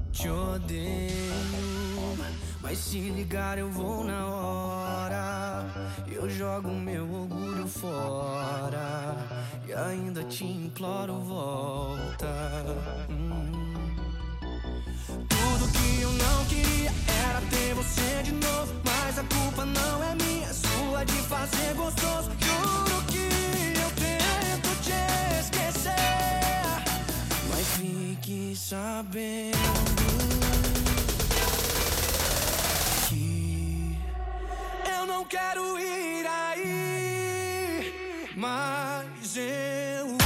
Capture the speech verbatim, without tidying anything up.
Te odeio, mas se ligar eu vou na hora. Eu jogo meu orgulho fora e ainda te imploro, volta. hum. Tudo que eu não queria era ter você de novo, mas a culpa não é minha, é sua de fazer gostoso. Juro que eu tento te esquecer, mas fique sabendo que eu não quero ir aí, mas eu